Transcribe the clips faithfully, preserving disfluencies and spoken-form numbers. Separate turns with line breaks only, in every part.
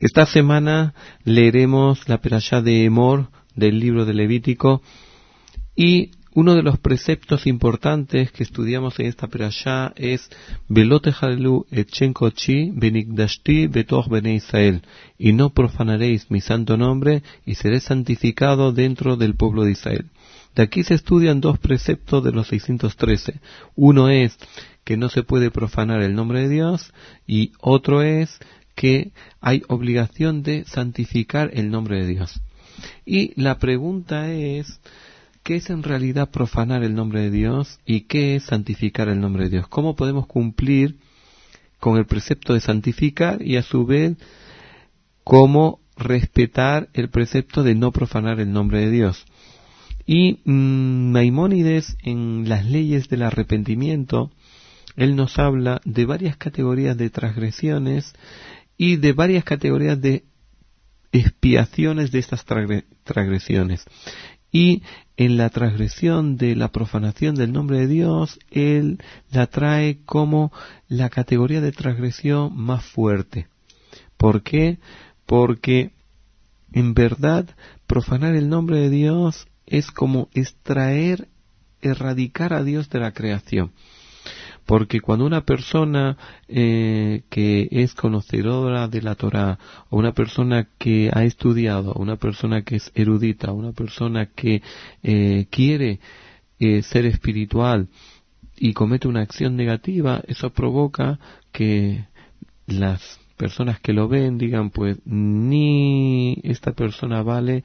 Esta semana leeremos la perashá de Emor del libro de Levítico, y uno de los preceptos importantes que estudiamos en esta perashá es Velo tejalelu et shem kodshi benigdashti betoch bnei Israel, y no profanaréis mi santo nombre y seré santificado dentro del pueblo de Israel. De aquí se estudian dos preceptos de los seiscientos trece. Uno es que no se puede profanar el nombre de Dios, y otro es que hay obligación de santificar el nombre de Dios. Y la pregunta es, ¿qué es en realidad profanar el nombre de Dios y qué es santificar el nombre de Dios? ¿Cómo podemos cumplir con el precepto de santificar y a su vez cómo respetar el precepto de no profanar el nombre de Dios? Y mmm, Maimónides, en las leyes del arrepentimiento, él nos habla de varias categorías de transgresiones y de varias categorías de expiaciones de estas transgresiones. Y en la transgresión de la profanación del nombre de Dios, él la trae como la categoría de transgresión más fuerte. ¿Por qué? Porque en verdad profanar el nombre de Dios es como extraer, erradicar a Dios de la creación. Porque cuando una persona eh, que es conocedora de la Torá, o una persona que ha estudiado, o una persona que es erudita, o una persona que eh, quiere eh, ser espiritual y comete una acción negativa, eso provoca que las personas que lo ven digan, pues ni esta persona vale,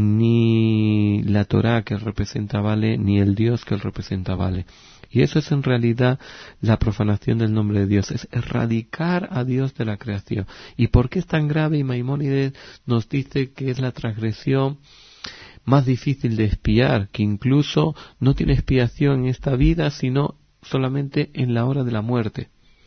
ni la Torá que él representa vale, ni el Dios que él representa vale. Y eso es en realidad la profanación del nombre de Dios, es erradicar a Dios de la creación. ¿Y por qué es tan grave? Y Maimónides nos dice que es la transgresión más difícil de expiar, que incluso no tiene expiación en esta vida, sino solamente en la hora de la muerte.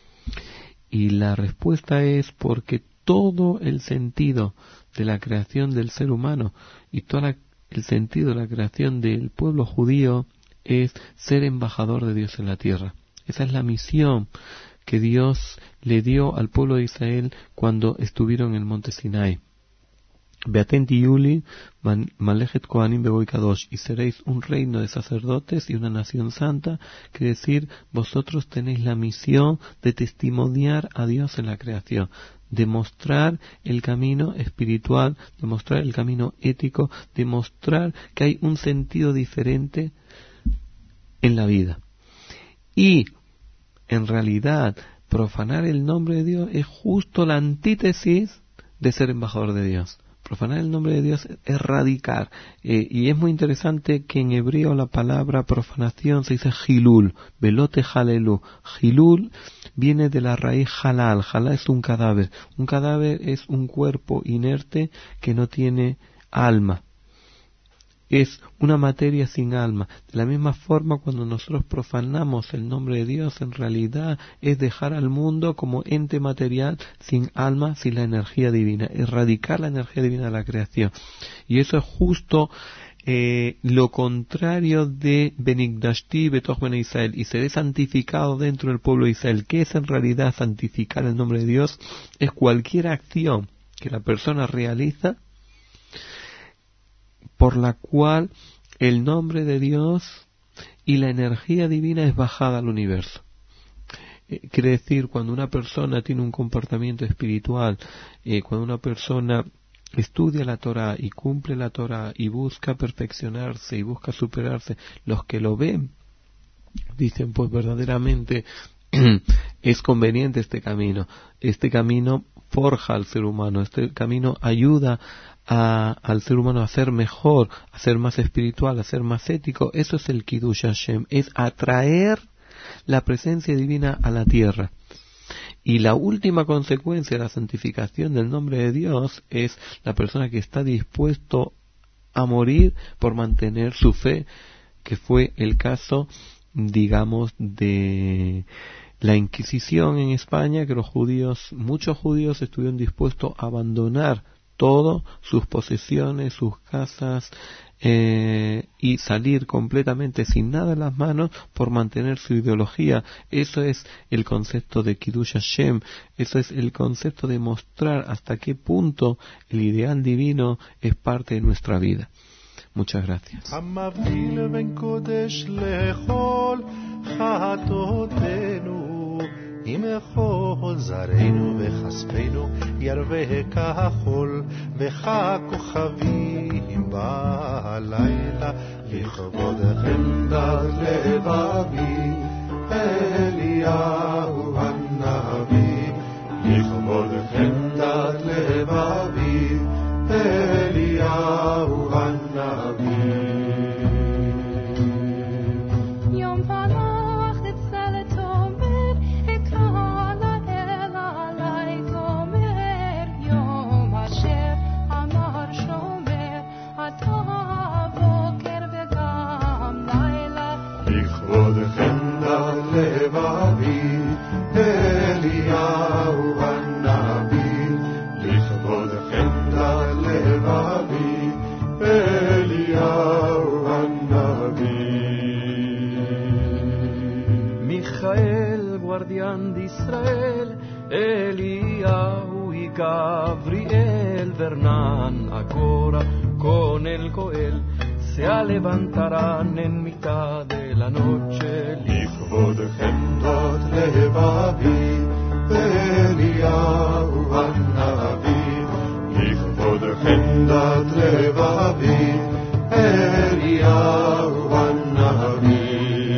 Y la respuesta es porque todo el sentido de la creación del ser humano y todo la, el sentido de la creación del pueblo judío es ser embajador de Dios en la tierra. Esa es la misión que Dios le dio al pueblo de Israel cuando estuvieron en el monte Sinai. Beatenti Yuli, Malechet Kohanim Begoy Kadosh, y seréis un reino de sacerdotes y una nación santa, que decir, vosotros tenéis la misión de testimoniar a Dios en la creación, de mostrar el camino espiritual, de mostrar el camino ético, de mostrar que hay un sentido diferente en la vida. Y en realidad profanar el nombre de Dios es justo la antítesis de ser embajador de Dios. Profanar el nombre de Dios es erradicar. Eh, y es muy interesante que en hebreo la palabra profanación se dice Hilul, velote jalelu. Hilul viene de la raíz halal. Halal es un cadáver. Un cadáver es un cuerpo inerte que no tiene alma. Es una materia sin alma. De la misma forma, cuando nosotros profanamos el nombre de Dios, en realidad es dejar al mundo como ente material sin alma, sin la energía divina, erradicar la energía divina de la creación. Y eso es justo eh, lo contrario de Benigdashti betoch bnei Israel, y seré santificado dentro del pueblo de Israel. ¿Qué es en realidad santificar el nombre de Dios? Es cualquier acción que la persona realiza por la cual el nombre de Dios y la energía divina es bajada al universo. Eh, quiere decir, cuando una persona tiene un comportamiento espiritual, eh, cuando una persona estudia la Torá y cumple la Torá y busca perfeccionarse y busca superarse, los que lo ven dicen, pues verdaderamente es conveniente este camino. Este camino forja al ser humano, este camino ayuda a, al ser humano a ser mejor, a ser más espiritual, a ser más ético. Eso es el Kiddush Hashem, es atraer la presencia divina a la tierra. Y la última consecuencia de la santificación del nombre de Dios es la persona que está dispuesto a morir por mantener su fe, que fue el caso, digamos, de la Inquisición en España, que los judíos, muchos judíos estuvieron dispuestos a abandonar todo, sus posesiones, sus casas, eh, y salir completamente sin nada en las manos por mantener su ideología. Eso es el concepto de Kiddush Hashem, eso es el concepto de mostrar hasta qué punto el ideal divino es parte de nuestra vida. Muchas gracias.
עם כל זרענו וכספנו ירווה כחול וככוכבים בלילה לכבוד חמדת לבבי אליהו הנביא לכבוד חמדת לבבי אליהו הנביא
guardián de Israel, Eliyahu y Gabriel, Bernán, Agora, con el Coel, se levantarán en mitad de la noche.
לכבוד חמדת לבבי, אליהו הנביא, לכבוד חמדת לבבי, אליהו הנביא.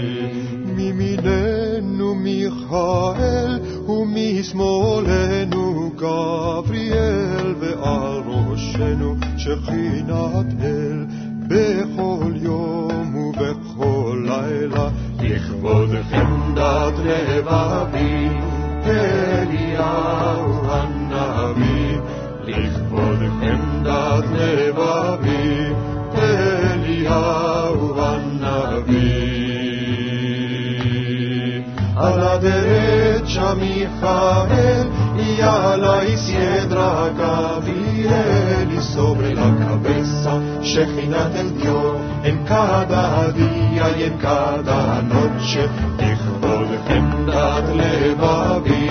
מימיננו מיכאל ומשמאלנו גבריאל ועל ראשנו שכינת אל בכל יום ובכל לילה לכבוד חמדת לבבי אליהו הנביא לכבוד חמדת לבבי אליהו הנביא על הדרצ'ה מיכאל y a la izquierda Gabriel y sobre la cabeza Shechinat el dio en cada día y en cada noche לכבוד חמדת לבבי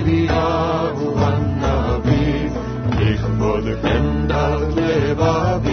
אליהו הנביא לכבוד חמדת לבבי